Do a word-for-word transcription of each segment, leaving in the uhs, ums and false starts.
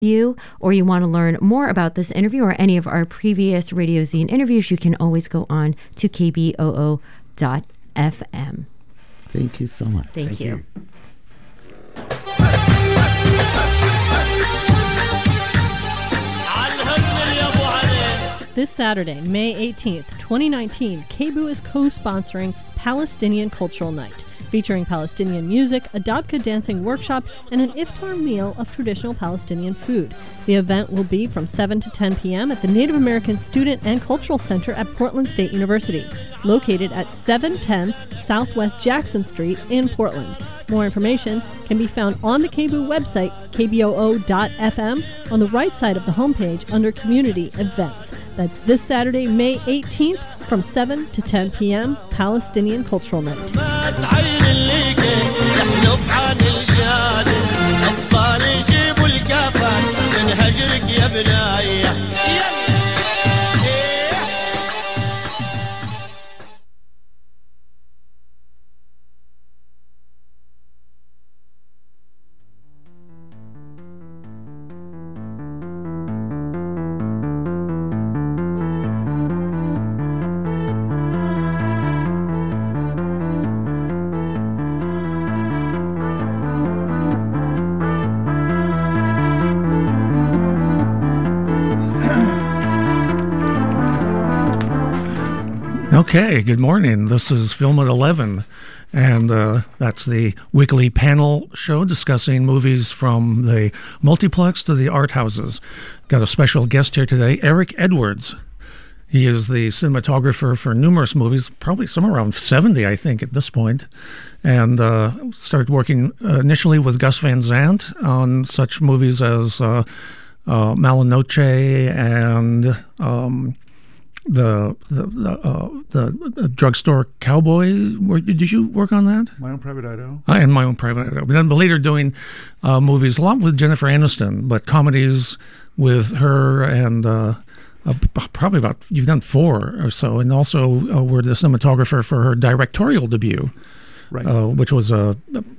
you, or you want to learn more about this interview or any of our previous Radio Zine interviews, you can always go on to K B O O dot F M. Thank you so much. Thank, Thank you. you. This Saturday, May eighteenth, twenty nineteen, K B O O is co-sponsoring Palestinian Cultural Night, featuring Palestinian music, a Dabka dancing workshop, and an iftar meal of traditional Palestinian food. The event will be from seven to ten p.m. at the Native American Student and Cultural Center at Portland State University, located at seven ten Southwest Jackson Street in Portland. More information can be found on the K B O O website, K B O O dot F M, on the right side of the homepage under Community Events. That's this Saturday, May eighteenth, from seven to ten p.m., Palestinian Cultural Night. Okay, good morning. This is Film at eleven, and uh, that's the weekly panel show discussing movies from the multiplex to the art houses. Got a special guest here today, Eric Edwards. He is the cinematographer for numerous movies, probably somewhere around seventy, I think, at this point, and uh, started working uh, initially with Gus Van Sant on such movies as uh, uh, Malinoche and... Um, The the the, uh, the the drugstore cowboy. Were, did you work on that? My Own Private Idaho. I and My Own Private Idaho. But then later doing uh, movies, a lot with Jennifer Aniston, but comedies with her, and uh, uh, probably about you've done four or so, and also uh, were the cinematographer for her directorial debut, Right. uh, which was a,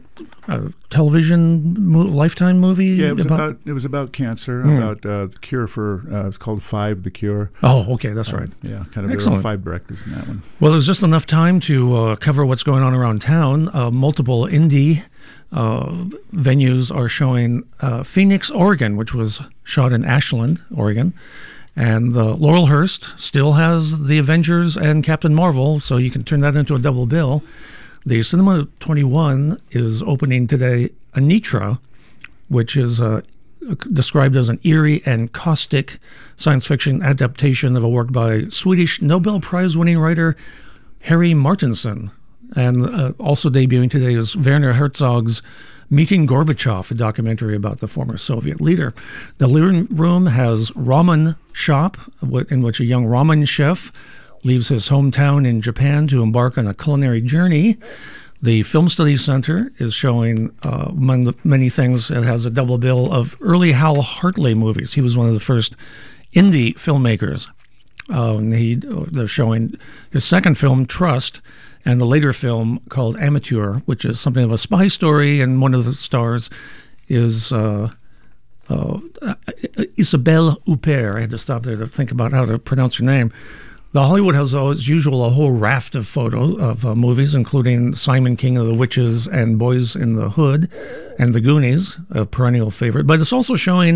a television mo- Lifetime movie. Yeah, it was about, about, it was about cancer, Mm. about uh, the cure for uh, it's called Five, the Cure. Oh, okay, that's Uh, right. Yeah, kind of there Excellent. were five directors in that one. Well, there's just enough time to uh, cover what's going on around town. Uh, multiple indie uh, venues are showing uh, Phoenix, Oregon, which was shot in Ashland, Oregon. And uh, Laurelhurst still has The Avengers and Captain Marvel, so you can turn that into a double bill. The Cinema twenty-one is opening today Anitra, which is uh, described as an eerie and caustic science fiction adaptation of a work by Swedish Nobel Prize-winning writer Harry Martinson. And uh, also debuting today is Werner Herzog's Meeting Gorbachev, a documentary about the former Soviet leader. The living room has Ramen Shop, in which a young ramen chef leaves his hometown in Japan to embark on a culinary journey. The Film Studies Center is showing, uh, among the many things, it has a double bill of early Hal Hartley movies. He was one of the first indie filmmakers. Uh, and he, they're showing his second film, Trust, and a later film called Amateur, which is something of a spy story, and one of the stars is uh, uh, Isabelle Huppert. I had to stop there to think about how to pronounce her name. The Hollywood has, as usual, a whole raft of photos of uh, movies, including Simon King of the Witches and Boys in the Hood and The Goonies, a perennial favorite. But it's also showing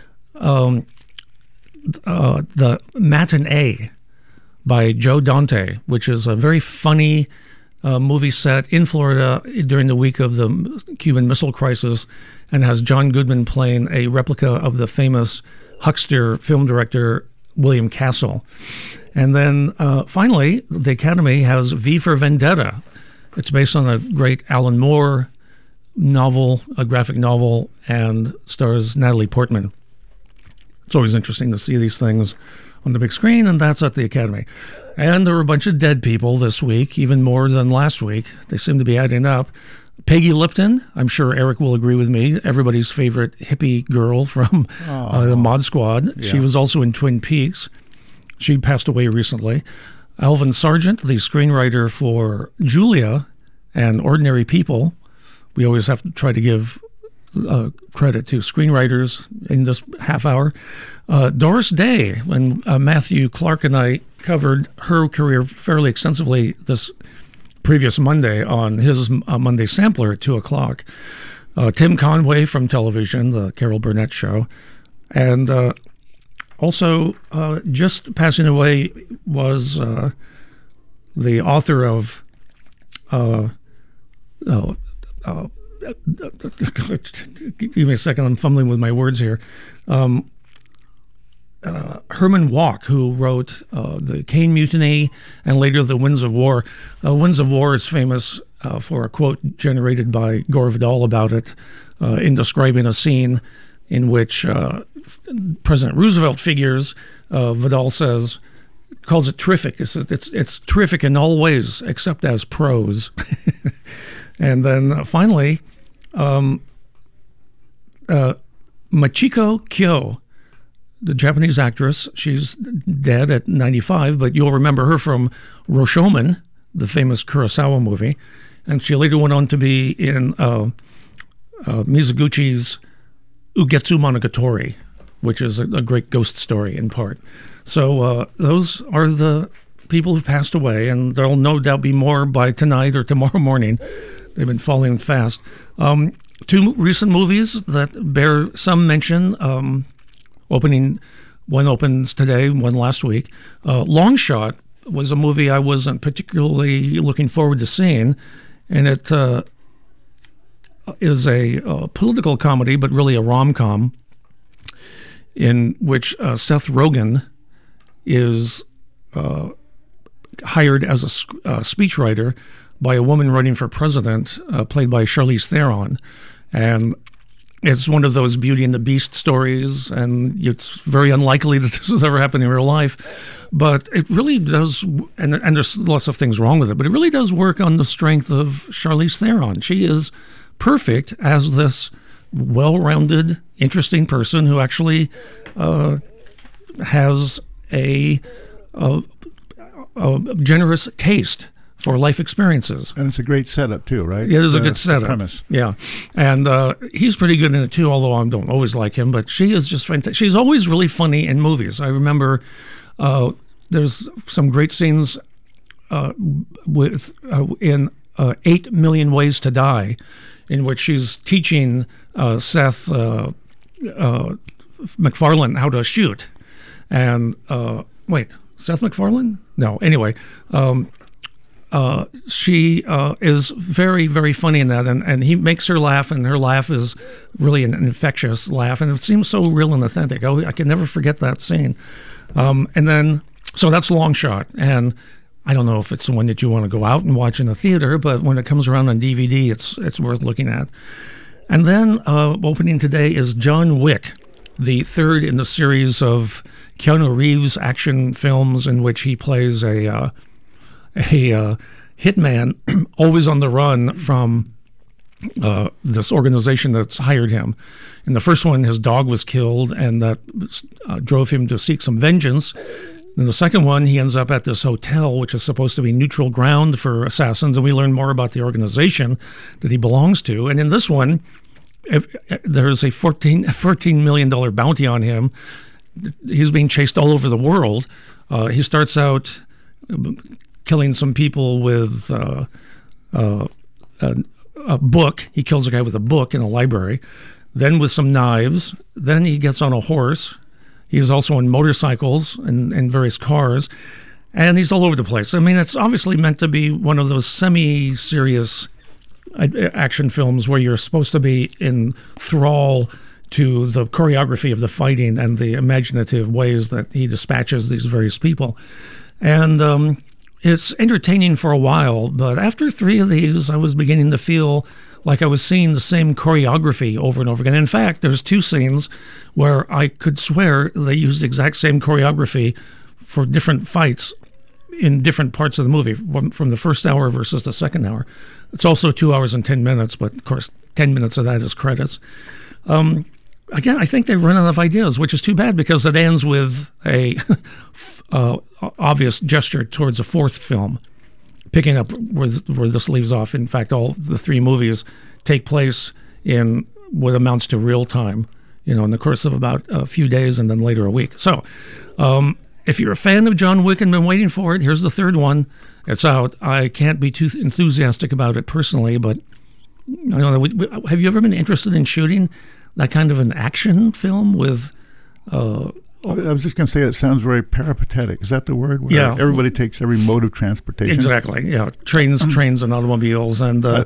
um, uh, the Matinee by Joe Dante, which is a very funny uh, movie set in Florida during the week of the Cuban Missile Crisis, and has John Goodman playing a replica of the famous huckster film director William Castle. And then uh, finally, the Academy has V for Vendetta. It's based on a great Alan Moore novel, a graphic novel, and stars Natalie Portman. It's always interesting to see these things on the big screen, and that's at the Academy. And there were a bunch of dead people this week, even more than last week. They seem to be adding up. Peggy Lipton, I'm sure Eric will agree with me, everybody's favorite hippie girl from uh, the Mod Squad. Yeah. She was also in Twin Peaks. She passed away recently. Alvin Sargent, the screenwriter for Julia and Ordinary People. We always have to try to give uh, credit to screenwriters in this half hour. Uh, Doris Day, when uh, Matthew Clark and I covered her career fairly extensively this previous Monday on his uh, Monday Sampler at two o'clock. Uh, Tim Conway from television, the Carol Burnett Show. And uh, also uh, just passing away was uh, the author of uh, uh, uh, give me a second, I'm fumbling with my words here. Um, uh, Herman Walk, who wrote uh, The Caine Mutiny and later The Winds of War. Uh, Winds of War is famous uh, for a quote generated by Gore Vidal about it uh, in describing a scene in which uh, President Roosevelt figures. uh, Vidal says, calls it terrific. It's, it's, it's terrific in all ways except as prose. And then uh, finally, um, uh, Machiko Kyo, the Japanese actress, she's dead at ninety-five, but you'll remember her from Rashomon, the famous Kurosawa movie. And she later went on to be in uh, uh, Mizoguchi's Ugetsu Monogatari, which is a, a great ghost story in part. So uh, those are the people who've passed away, and there'll no doubt be more by tonight or tomorrow morning. They've been falling fast. Um, two recent movies that bear some mention. Um, opening, one opens today, one last week. Uh, Long Shot was a movie I wasn't particularly looking forward to seeing, and it uh, is a, a political comedy, but really a rom-com, in which uh, Seth Rogen is uh, hired as a uh, speechwriter by a woman running for president, uh, played by Charlize Theron. And it's one of those Beauty and the Beast stories, and it's very unlikely that this has ever happened in real life. But it really does, and, and there's lots of things wrong with it, but it really does work on the strength of Charlize Theron. She is perfect as this well-rounded, interesting person who actually uh, has a, a, a generous taste for life experiences. And it's a great setup, too, right? It is a the, good setup. Premise. Yeah. And uh, he's pretty good in it, too, although I don't always like him. But she is just fantastic. She's always really funny in movies. I remember uh, there's some great scenes uh, with uh, in uh, Eight Million Ways to Die, in which she's teaching uh, Seth uh, uh, MacFarlane how to shoot. And, uh, wait, Seth MacFarlane? No, anyway. Um, Uh, she uh, is very, very funny in that, and, and he makes her laugh, and her laugh is really an infectious laugh, and it seems so real and authentic. Oh, I can never forget that scene. Um, and then, so that's Long Shot, and I don't know if it's the one that you want to go out and watch in a theater, but when it comes around on D V D, it's it's worth looking at. And then uh, opening today is John Wick, the third in the series of Keanu Reeves action films in which he plays a uh, a uh, hitman always on the run from uh, this organization that's hired him. In the first one, his dog was killed, and that uh, drove him to seek some vengeance. In the second one, he ends up at this hotel, which is supposed to be neutral ground for assassins, and we learn more about the organization that he belongs to. And in this one, if, if there's a fourteen, fourteen million dollars bounty on him. He's being chased all over the world. Uh, he starts out killing some people with uh, uh, a, a book. He kills a guy with a book in a library. Then with some knives. Then he gets on a horse. He's also on motorcycles and, and various cars. And he's all over the place. I mean, it's obviously meant to be one of those semi-serious action films where you're supposed to be in thrall to the choreography of the fighting and the imaginative ways that he dispatches these various people. And um, it's entertaining for a while, but after three of these, I was beginning to feel like I was seeing the same choreography over and over again. In fact, there's two scenes where I could swear they used the exact same choreography for different fights in different parts of the movie, from, from the first hour versus the second hour. It's also two hours and ten minutes, but of course, ten minutes of that is credits. Um, again, I think they've run out of ideas, which is too bad because it ends with a uh, obvious gesture towards a fourth film, picking up where, where this leaves off. In fact, all the three movies take place in what amounts to real time, you know, in the course of about a few days and then later a week. So um, if you're a fan of John Wick and been waiting for it, here's the third one. It's out. I can't be too enthusiastic about it personally, but I don't know. Have you ever been interested in shooting that kind of an action film with... Uh, I was just going to say it sounds very peripatetic. Is that the word? Where yeah. Everybody takes every mode of transportation. Exactly. Yeah. Trains, trains, and automobiles, and uh,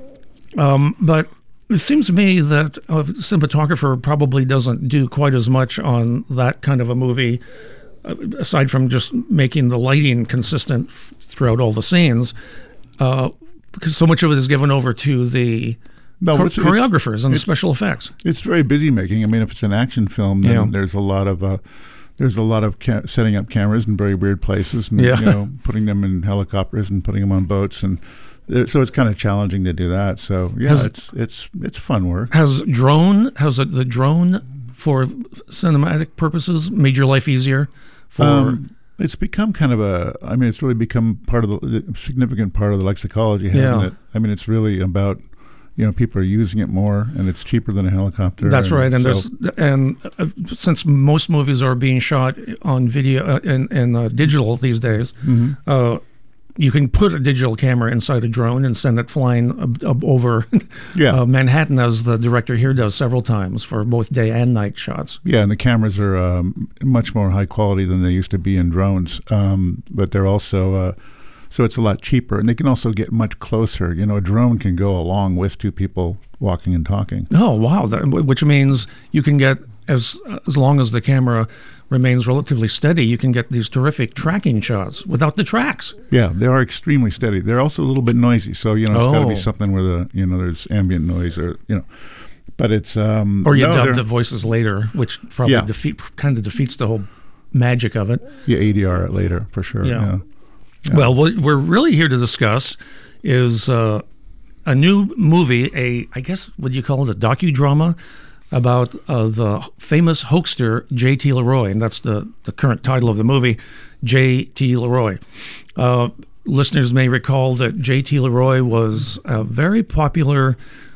um, but it seems to me that a cinematographer probably doesn't do quite as much on that kind of a movie, uh, aside from just making the lighting consistent f- throughout all the scenes, uh, because so much of it is given over to the No, Chor- it's, choreographers it's, and the it's, special effects. It's very busy making. I mean, if it's an action film, then Yeah. there's a lot of uh, there's a lot of ca- setting up cameras in very weird places, and Yeah. you know, putting them in helicopters and putting them on boats, and uh, so it's kind of challenging to do that. So yeah, Has- it's it's it's fun work. Has drone has the the drone for cinematic purposes made your life easier? For Um, it's become kind of a. I mean, it's really become part of the a significant part of the lexicology, hasn't Yeah. it? I mean, it's really about. You know, people are using it more, and it's cheaper than a helicopter. That's right, and so, there's and uh, since most movies are being shot on video uh, and and uh, digital these days, Mhm. uh, you can put a digital camera inside a drone and send it flying up, up over Yeah. uh, Manhattan, as the director here does several times for both day and night shots. Yeah, and the cameras are um, much more high quality than they used to be in drones, um, but they're also uh, so it's a lot cheaper, and they can also get much closer. You know, a drone can go along with two people walking and talking. Oh wow! That, which means you can get as as long as the camera remains relatively steady, you can get these terrific tracking shots without the tracks. Yeah, they are extremely steady. They're also a little bit noisy, so you know it's got to Oh. be something where the you know there's ambient noise or you know, but it's um, Or you no, dub they're- the voices later, which probably Yeah. defeat kind of defeats the whole magic of it. You A D R it later for sure. Yeah. Yeah. Yeah. Well, what we're really here to discuss is uh, a new movie, a I guess would you call it a docudrama about uh, the famous hoaxer J T Leroy, and that's the, the current title of the movie, J T Leroy. Uh, listeners may recall that J T Leroy was a very popular,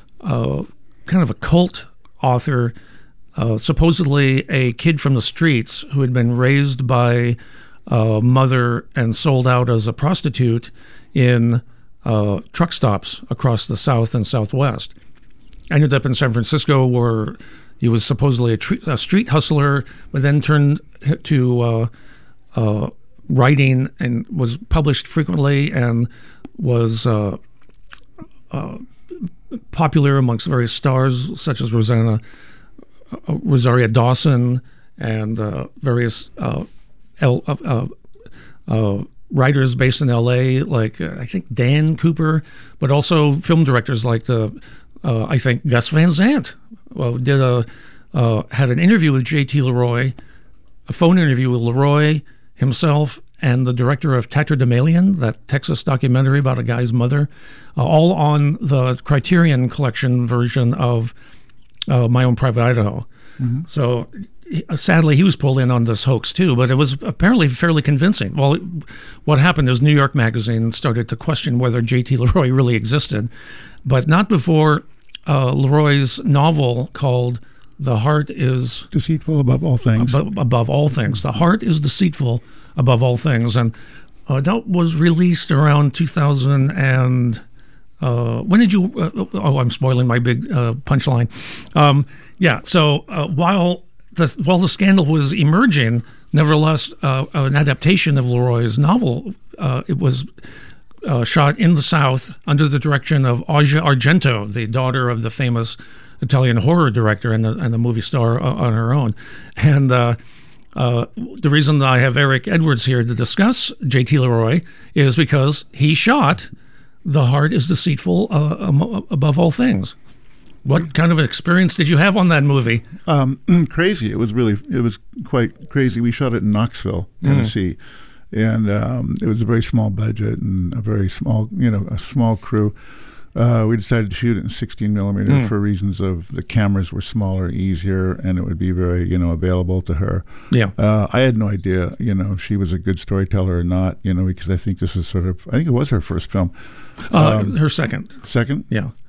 uh, kind of a cult author, uh, supposedly a kid from the streets who had been raised by a mother and sold out as a prostitute in uh, truck stops across the South and Southwest. Ended up in San Francisco, where he was supposedly a, tre- a street hustler, but then turned to uh, uh, writing and was published frequently and was uh, uh, popular amongst various stars such as Rosanna, uh, Rosaria Dawson and uh, various uh, L, uh, uh, uh, writers based in L A, like uh, I think Dan Cooper, but also film directors like the uh, I think Gus Van Sant well, did a uh, had an interview with J T Leroy, a phone interview with Leroy himself and the director of Tatterdemalion, that Texas documentary about a guy's mother, uh, all on the Criterion Collection version of uh, My Own Private Idaho. Mm-hmm. So he- sadly, he was pulled in on this hoax too, but it was apparently fairly convincing. Well, it, what happened is New York Magazine started to question whether J T Leroy really existed, but not before uh, Leroy's novel called The Heart is Deceitful above all things. Above, above all things. The Heart is Deceitful above all things. And uh, that was released around two thousand and uh, when did you, uh, oh, I'm spoiling my big uh, punchline. Um, yeah, so uh, while, the, while the scandal was emerging, nevertheless, uh, an adaptation of Leroy's novel, uh, it was uh, shot in the South under the direction of Asia Argento, the daughter of the famous Italian horror director and the, and the movie star uh, on her own. And uh, uh, the reason I have Eric Edwards here to discuss J T Leroy is because he shot The Heart is Deceitful uh, um, above all things. What kind of an experience did you have on that movie? Um, crazy. It was really, it was quite crazy. We shot it in Knoxville, Tennessee, mm. and um, it was a very small budget and a very small, you know, a small crew. Uh, we decided to shoot it in sixteen millimeter mm. for reasons of the cameras were smaller, easier, and it would be very, you know, available to her. Yeah. Uh, I had no idea, you know, if she was a good storyteller or not, you know, because I think this is sort of, I think it was her first film. Uh, um, her second. Second? Yeah.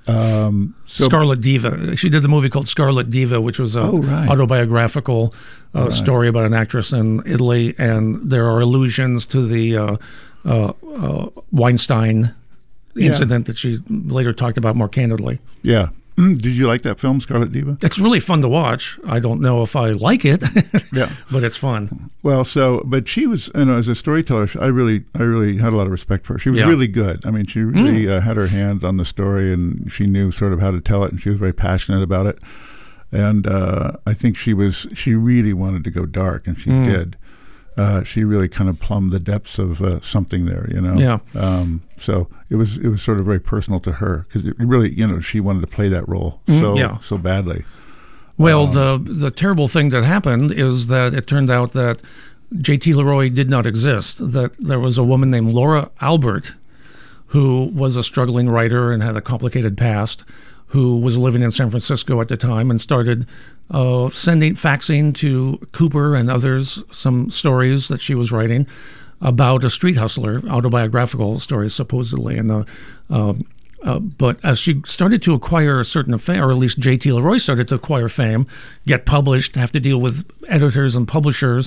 Um, so Scarlet Diva. She did the movie called Scarlet Diva, which was a Oh, right. autobiographical uh, Right. story about an actress in Italy, and there are allusions to the uh, uh, uh, Weinstein Yeah. incident that she later talked about more candidly. yeah. Did you like that film, Scarlet Diva? It's really fun to watch. I don't know if I like it, Yeah. but it's fun. Well, so, but she was, you know, as a storyteller, I really, I really had a lot of respect for her. She was Yeah. really good. I mean, she really uh, had her hands on the story, and she knew sort of how to tell it, and she was very passionate about it. And uh, I think she was, she really wanted to go dark, and she Mm. did. Uh, she really kind of plumbed the depths of uh, something there, you know. Yeah. Um, so it was, it was sort of very personal to her because it really, you know, she wanted to play that role Mm, so, yeah. so badly. Well, the the terrible thing that happened is that it turned out that J T Leroy did not exist. That there was a woman named Laura Albert, who was a struggling writer and had a complicated past, who was living in San Francisco at the time and started uh, sending, faxing to Cooper and others some stories that she was writing about a street hustler, autobiographical stories supposedly. And the, uh, uh, but as she started to acquire a certain fame, or at least J T Leroy started to acquire fame, get published, have to deal with editors and publishers,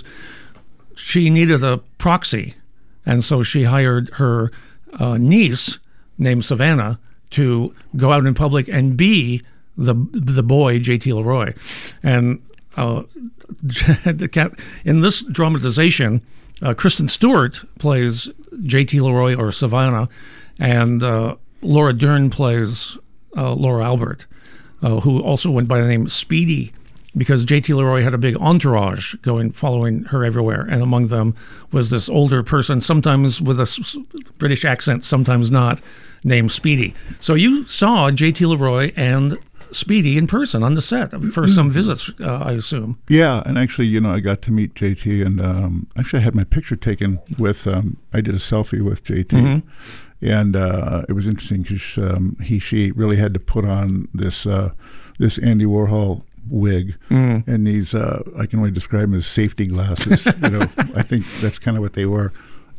she needed a proxy. And so she hired her uh, niece named Savannah to go out in public and be the the boy J T Leroy. And uh, the cat, in this dramatization, uh, Kristen Stewart plays J T Leroy or Savannah, and uh, Laura Dern plays uh, Laura Albert, uh, who also went by the name Speedy, because J T Leroy had a big entourage going, following her everywhere, and among them was this older person, sometimes with a s- British accent, sometimes not, named Speedy. So you saw J T Leroy and Speedy in person on the set for some visits, uh, I assume. Yeah, and actually, you know, I got to meet J T, and um, actually I had my picture taken with, um, I did a selfie with J T, Mm-hmm. and uh, it was interesting because um, he, she really had to put on this, uh, this Andy Warhol wig Mm. and these, uh, I can only describe them as safety glasses, you know, I think that's kind of what they were.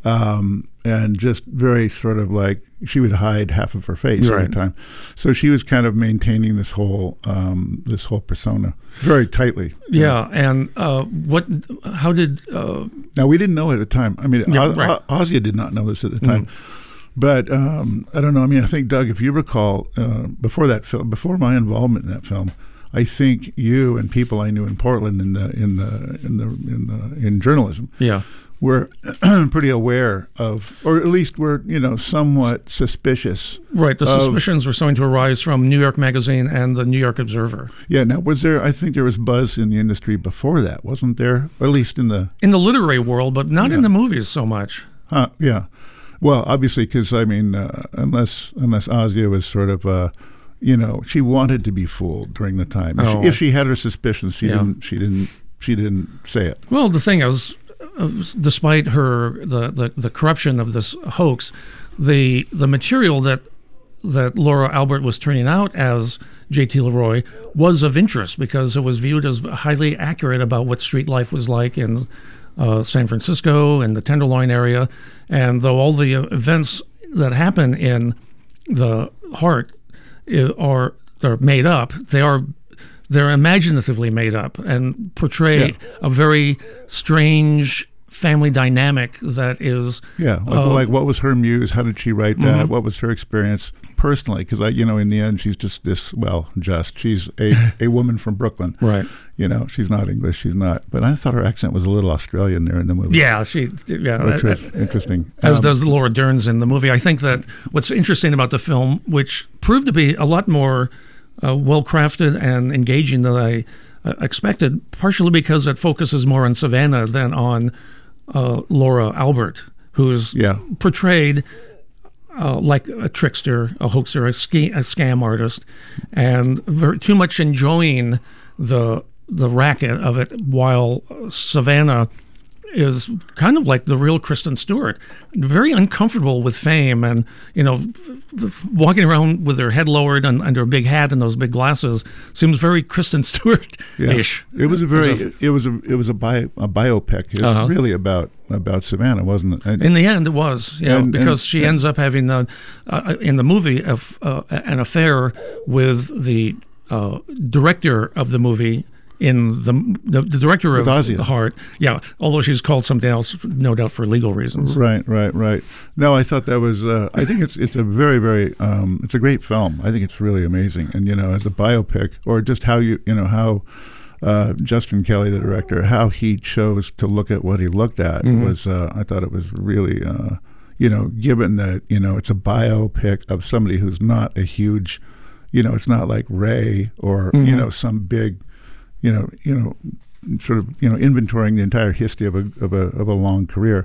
Um, and just very sort of like, she would hide half of her face Right. every time. So she was kind of maintaining this whole, um, this whole persona very tightly. Yeah, and uh, what? How did? Uh, Now, we didn't know it at the time. I mean, Yeah, O- right. O- Ozzy did not know this at the time. But um, I don't know. I mean, I think, Doug, if you recall, uh, before that film, before my involvement in that film, I think you and people I knew in Portland in the in the in the in the in journalism yeah, were pretty aware of, or at least were, you know, somewhat suspicious. right. The Of- suspicions were starting to arise from New York Magazine and the New York Observer. Yeah. Now, was there? I think there was buzz in the industry before that, wasn't there? Or at least in the. In the literary world, but not in Yeah. the movies so much. Huh, yeah. Well, obviously, because I mean, uh, unless unless Ozzy was sort of, uh, you know, she wanted to be fooled during the time. If, Oh. she, if she had her suspicions, she Yeah. didn't. She didn't. She didn't say it. Well, the thing is, uh, despite her the, the, the corruption of this hoax, the the material that that Laura Albert was turning out as J T Leroy was of interest because it was viewed as highly accurate about what street life was like in uh, San Francisco and the Tenderloin area. And though all the uh, events that happen in the heart i- are they're made up, they are they're imaginatively made up and portray Yeah. a very strange family dynamic that is Yeah. Like, Uh, like what was her muse? How did she write that? What was her experience personally? Because I, you know, in the end, she's just this. Well, just she's a a woman from Brooklyn. right. You know, she's not English. She's not. But I thought her accent was a little Australian there in the movie. Yeah, she yeah. Which uh, was interesting. as Um, does Laura Dern's in the movie. I think that what's interesting about the film, which proved to be a lot more uh, well crafted and engaging than I uh, expected, partially because it focuses more on Savannah than on uh, Laura Albert, who's Yeah. portrayed uh, like a trickster, a hoaxer, a, ski, a scam artist, and very, too much enjoying the the racket of it, while Savannah is kind of like the real Kristen Stewart, very uncomfortable with fame, and you know, walking around with her head lowered and under a big hat and those big glasses seems very Kristen Stewart-ish. Yeah. It was a very a, it was a it was a, bio, a biopic. It uh-huh. was really about about Savannah, wasn't it? And, in the end, it was, yeah, and, because and, she and, ends up having uh, uh, in the movie uh, uh, an affair with the uh, director of the movie. In the, the the director of Ozia. The Heart, yeah. Although she's called something else, no doubt for legal reasons. Right, right, right. No, I thought that was. Uh, I think it's it's a very, very. Um, it's a great film. I think it's really amazing. And you know, as a biopic, or just how you you know how uh, Justin Kelly, the director, how he chose to look at what he looked at mm-hmm. was. Uh, I thought it was really. Uh, you know, given that you know it's a biopic of somebody who's not a huge. You know, it's not like Ray or mm-hmm. you know some big. You know, you know, sort of, you know, inventorying the entire history of a of a of a long career.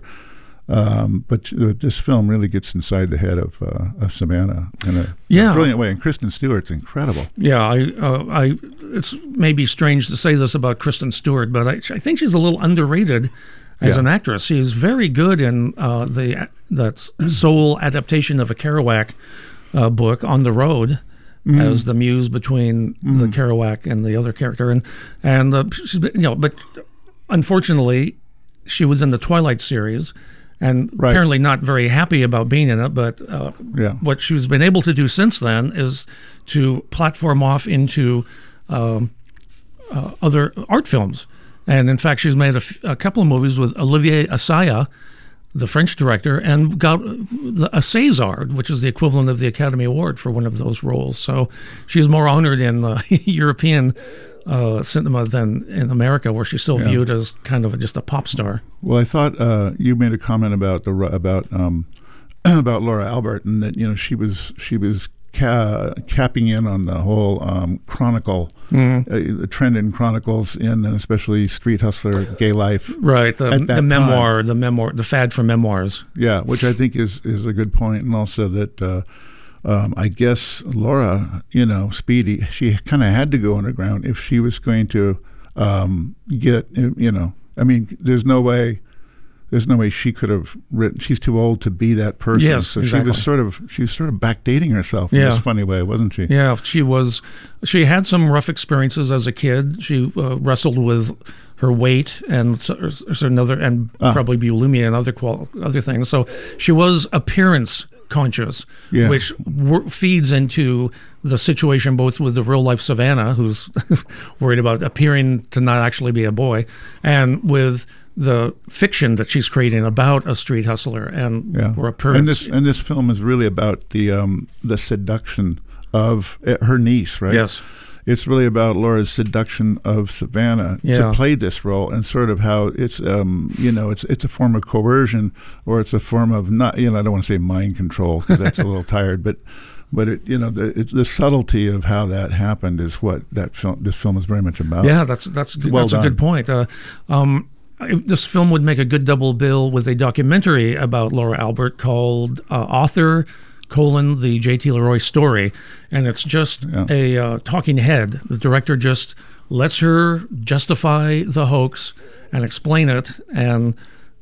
Um, but this film really gets inside the head of uh, of Savannah in a, yeah. a brilliant way. And Kristen Stewart's incredible. Yeah, I, uh, I, it's maybe strange to say this about Kristen Stewart, but I, I think she's a little underrated as yeah. an actress. She's very good in uh, the that Soul adaptation of a Kerouac uh, book, On the Road. Mm. As the muse between mm. the Kerouac and the other character, and and uh, she's been, you know, but unfortunately, she was in the Twilight series, and right. apparently not very happy about being in it. But uh, yeah. what she's been able to do since then is to platform off into um, uh, other art films, and in fact, she's made a, f- a couple of movies with Olivier Assayas, the French director, and got a César, which is the equivalent of the Academy Award for one of those roles. So she's more honored in uh, European uh, cinema than in America, where she's still yeah. viewed as kind of just a pop star. Well, I thought uh, you made a comment about the about um, about Laura Albert, and that you know she was she was ca- capping in on the whole um, chronicle, mm. uh, the trend in chronicles, in and especially Street Hustler, Gay Life. Right, the, the memoir, time. the memoir, the fad for memoirs. Yeah, which I think is, is a good point, and also that uh, um, I guess Laura, you know, Speedy, she kind of had to go underground if she was going to um, get, you know, I mean, there's no way. There's no way she could have written. She's too old to be that person. Yes, so exactly. she was sort of she was sort of backdating herself in yeah. this funny way, wasn't she? Yeah, she was. She had some rough experiences as a kid. She uh, wrestled with her weight and so, so another, and ah. probably bulimia and other qual- other things. So she was appearance conscious, yeah. which w- feeds into the situation both with the real life Savannah, who's worried about appearing to not actually be a boy, and with the fiction that she's creating about a street hustler and yeah. or appearance. And this and this film is really about the um, the seduction of uh, her niece, right? Yes. It's really about Laura's seduction of Savannah yeah. to play this role, and sort of how it's um, you know it's it's a form of coercion, or it's a form of not you know I don't want to say mind control because that's a little tired, but but it you know the it's the subtlety of how that happened is what that film this film is very much about. Yeah, that's that's well that's done. a good point. Uh, um, This film would make a good double bill with a documentary about Laura Albert called uh, Author, colon, the J T Leroy Story. And it's just yeah. a uh, talking head. The director just lets her justify the hoax and explain it and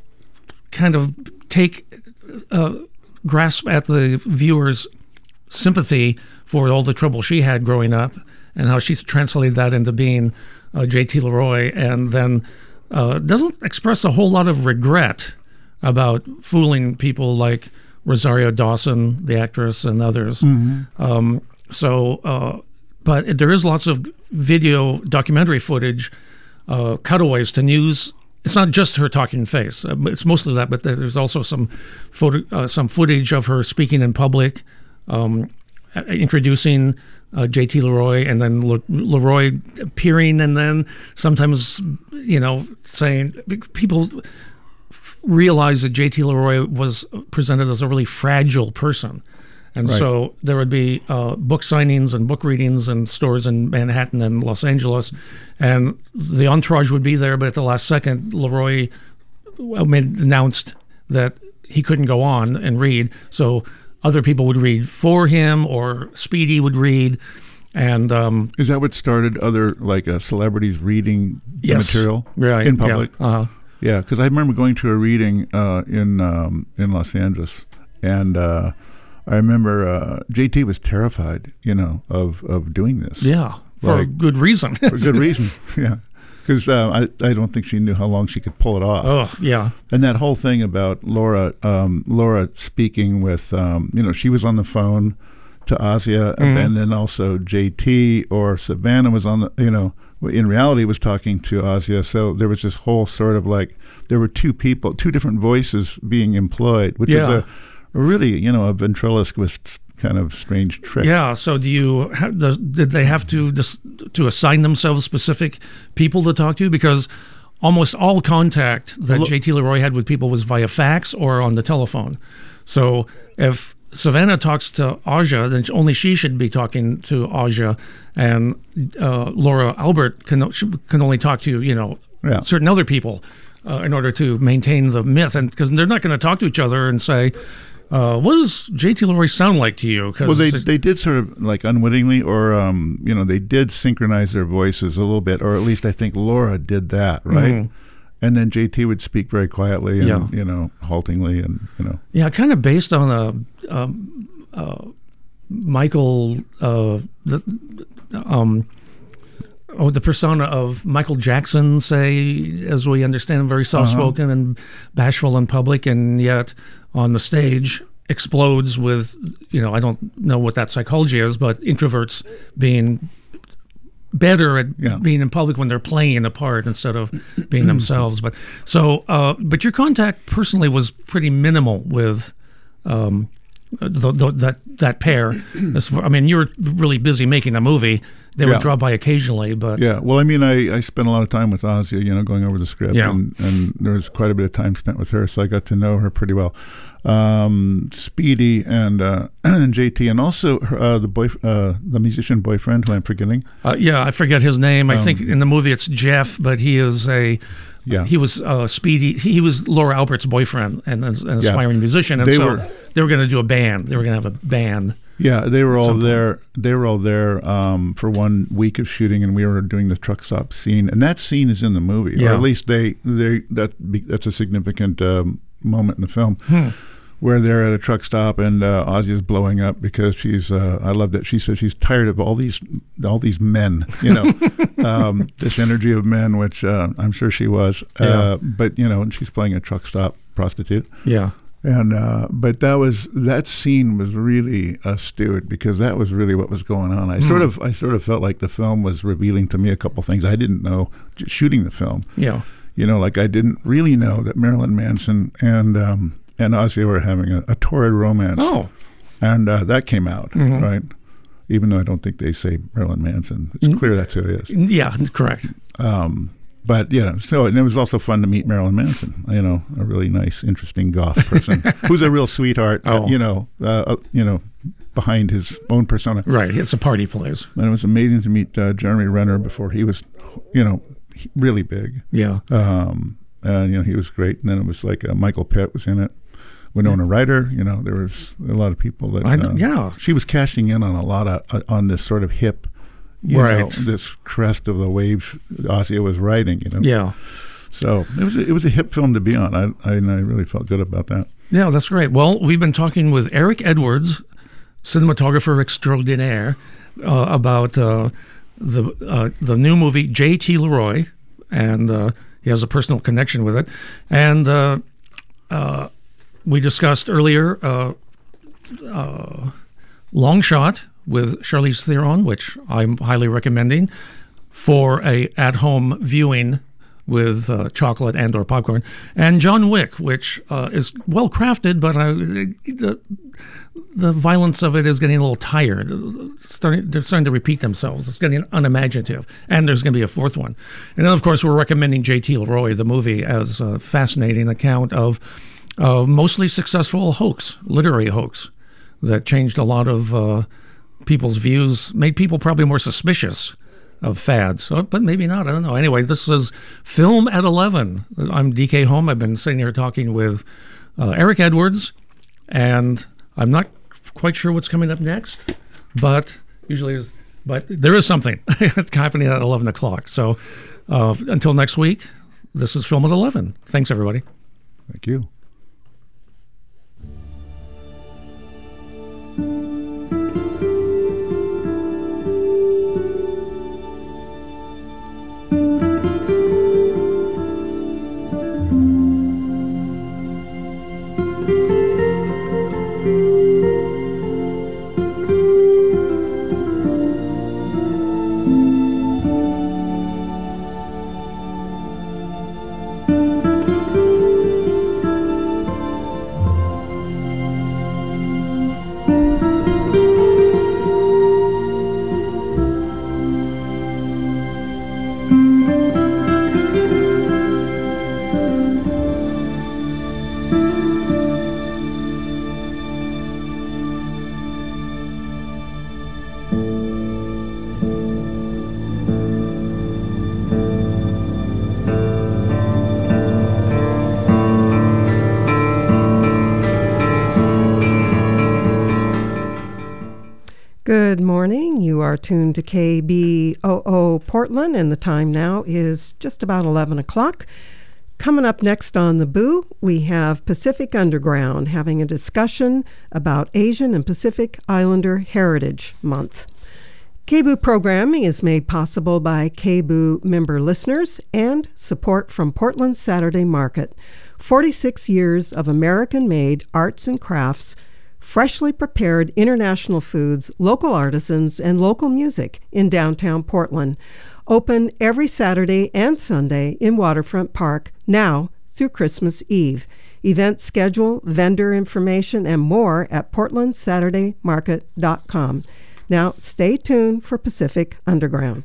kind of take, uh, grasp at the viewer's sympathy for all the trouble she had growing up and how she translated that into being uh, J T Leroy, and then Uh, doesn't express a whole lot of regret about fooling people like Rosario Dawson, the actress, and others. Mm-hmm. Um, so, uh, but it, there is lots of video documentary footage, uh, cutaways to news. It's not just her talking face. Uh, it's mostly that, but there's also some photo, uh, some footage of her speaking in public, um, introducing Uh, J T Leroy, and then Le- Leroy appearing, and then sometimes, you know, saying people realize that J T Leroy was presented as a really fragile person. And right. so there would be uh, book signings and book readings in stores in Manhattan and Los Angeles, and the entourage would be there, but at the last second, Leroy made, announced that he couldn't go on and read, so other people would read for him, or Speedy would read. And um, is that what started other like uh, celebrities reading yes, material right, in public? Yeah, uh-huh. Yeah, because I remember going to a reading uh, in um, in Los Angeles, and uh, I remember uh, J T was terrified, you know, of, of doing this. Yeah, for Like, good reason. For good reason, yeah. Because uh, I, I don't think she knew how long she could pull it off. Oh, yeah. And that whole thing about Laura um, Laura speaking with, um, you know, she was on the phone to Asia, Mm-hmm. and then also J T or Savannah was on the, you know, in reality was talking to Asia. So there was this whole sort of like, there were two people, two different voices being employed, which Yeah. is a, a really, you know, a ventriloquist kind of strange trick. Yeah. So, do you have, does, did they have to dis, to assign themselves specific people to talk to? Because almost all contact that Look- J T Leroy had with people was via fax or on the telephone. So, if Savannah talks to Aja, then only she should be talking to Aja, and uh, Laura Albert can can only talk to you know Yeah. certain other people uh, in order to maintain the myth, and because they're not going to talk to each other and say, uh, "What does J T Leroy sound like to you?" 'Cause Well, they it's- they did sort of like unwittingly, or um, you know, they did synchronize their voices a little bit, or at least I think Laura did that, right? Mhm. And then J T would speak very quietly and Yeah. you know, haltingly, and you know, yeah, kind of based on a, um uh, Michael, uh, the, um, oh, the persona of Michael Jackson, say, as we understand him, very soft-spoken Uh-huh. and bashful in public, and yet on the stage explodes with, you know, I don't know what that psychology is, but introverts being better at Yeah. being in public when they're playing a part instead of being themselves. But so, uh, but your contact personally was pretty minimal with um, the, the, that that pair. As far- I mean, you were really busy making a movie. They would Yeah. drop by occasionally, but yeah. Well, I mean, I, I spent a lot of time with Asia, you know, going over the script, Yeah. and, and there was quite a bit of time spent with her, so I got to know her pretty well. Um, Speedy and uh, and J T, and also her, uh, the boy, uh, the musician boyfriend who I'm forgetting. uh, yeah, I forget his name. I Um, think in the movie it's Jeff, but he is a Yeah. he was uh, Speedy. He was Laura Albert's boyfriend and an an Yeah. aspiring musician, and They so were- they were going to do a band. They were going to have a band. Yeah, they were all Some point. there. They were all there um, for one week of shooting, and we were doing the truck stop scene. And that scene is in the movie, Yeah. or at least they they that be- that's a significant um, moment in the film Hmm. where they're at a truck stop, and uh, Ozzy is blowing up because she's. Uh, I love that she says she's tired of all these all these men. You know, um, this energy of men, which uh, I'm sure she was. Yeah. Uh, but you know, and she's playing a truck stop prostitute. Yeah. And uh, but that was that scene was really astute because that was really what was going on. I sort of I sort of felt like the film was revealing to me a couple things I didn't know j- shooting the film. Yeah. You know, like I didn't really know that Marilyn Manson and um, and Ozzy were having a, a torrid romance. Oh. And uh, that came out, Mhm. right? Even though I don't think they say Marilyn Manson, it's clear that's who it is. Yeah. Correct. Um, but yeah, so and it was also fun to meet Marilyn Manson. You know, a really nice, interesting goth person who's a real sweetheart. Oh. You know, uh, uh, you know, behind his own persona. Right. It's a party place. And it was amazing to meet uh, Jeremy Renner before he was, you know, he- really big. Yeah. Um, and you know, he was great. And then it was like uh, Michael Pitt was in it. Winona Ryder. You know, there was a lot of people that. I, uh, yeah. She was cashing in on a lot of uh, on this sort of hip. You Right. know, this crest of the wave Ozzy was riding, you know. Yeah. So it was a, it was a hip film to be on. I, I and I really felt good about that. Yeah, that's great. Well, we've been talking with Eric Edwards, cinematographer extraordinaire, uh, about uh, the uh, the new movie J T Leroy, and uh, he has a personal connection with it. And uh, uh, we discussed earlier uh, uh, Long Shot with Charlize Theron, which I'm highly recommending for a at-home viewing with uh, chocolate and or popcorn, and John Wick, which uh, is well crafted, but uh, the the violence of it is getting a little tired. Starting, they're starting to repeat themselves. It's getting unimaginative, and there's going to be a fourth one. And then, of course, we're recommending J T Leroy, the movie, as a fascinating account of a mostly successful hoax, literary hoax, that changed a lot of uh, people's views, made people probably more suspicious of fads, so, but maybe not. I don't know. Anyway, this is Film at eleven. I'm D K Home. I've been sitting here talking with uh, Eric Edwards, and I'm not quite sure what's coming up next, but usually is. But there is something happening at eleven o'clock. So uh, until next week, this is Film at eleven. Thanks, everybody. Thank you. Good morning. You are tuned to K B O O Portland, and the time now is just about eleven o'clock. Coming up next on The Boo, we have Pacific Underground having a discussion about Asian and Pacific Islander Heritage Month. K B O O programming is made possible by K B O O member listeners and support from Portland Saturday Market. forty-six years of American-made arts and crafts, freshly prepared international foods, local artisans, and local music in downtown Portland. Open every Saturday and Sunday in Waterfront Park, now through Christmas Eve. Event schedule, vendor information, and more at portland saturday market dot com. Now, stay tuned for Pacific Underground.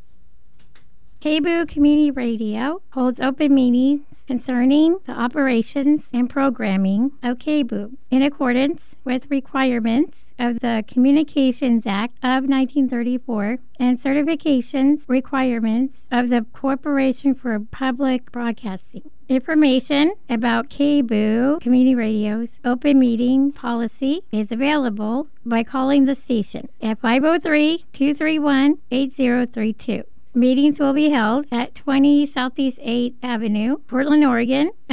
K B O O Community Radio holds open meetings concerning the operations and programming of K B O O in accordance with requirements of the Communications Act of nineteen thirty-four and certifications requirements of the Corporation for Public Broadcasting. Information about K B O O Community Radio's open meeting policy is available by calling the station at five oh three, two three one, eight oh three two. Meetings will be held at twenty Southeast eighth Avenue, Portland, Oregon,